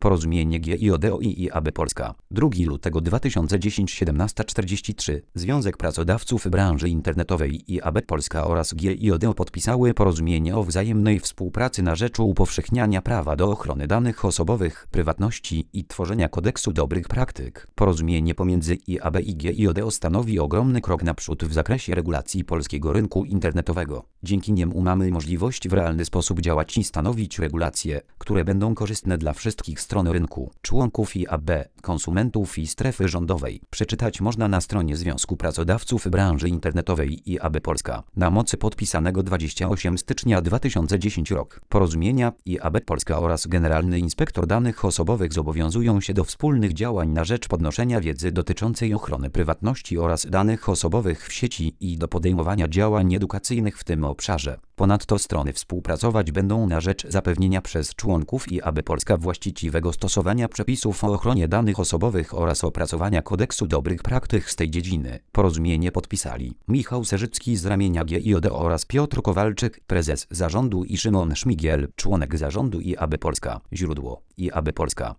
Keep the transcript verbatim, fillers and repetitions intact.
Porozumienie G I O D i I A B Polska. drugiego lutego dwa tysiące dziesiątego siedemnaście czterdzieści trzy. Związek Pracodawców Branży Internetowej I A B Polska oraz G I O D podpisały porozumienie o wzajemnej współpracy na rzecz upowszechniania prawa do ochrony danych osobowych, prywatności i tworzenia kodeksu dobrych praktyk. Porozumienie pomiędzy I A B i G I O D stanowi ogromny krok naprzód w zakresie regulacji polskiego rynku internetowego. Dzięki niemu mamy możliwość w realny sposób działać i stanowić regulacje, które będą korzystne dla wszystkich stron rynku, członków I A B, konsumentów i strefy rządowej. Przeczytać można na stronie Związku Pracodawców Branży Internetowej I A B Polska. Na mocy podpisanego dwudziestego ósmego stycznia dwa tysiące dziesiątego roku porozumienia I A B Polska oraz Generalny Inspektor Danych Osobowych zobowiązują się do wspólnych działań na rzecz podnoszenia wiedzy dotyczącej ochrony prywatności oraz danych osobowych w sieci i do podejmowania działań edukacyjnych w tym obszarze. Ponadto strony współpracować będą na rzecz zapewnienia przez członków I A B Polska właściwego stosowania przepisów o ochronie danych osobowych oraz opracowania kodeksu dobrych praktyk z tej dziedziny. Porozumienie podpisali Michał Serzycki z ramienia G I O D oraz Piotr Kowalczyk, prezes zarządu i Szymon Szmigiel, członek zarządu I A B Polska. Źródło: I A B Polska.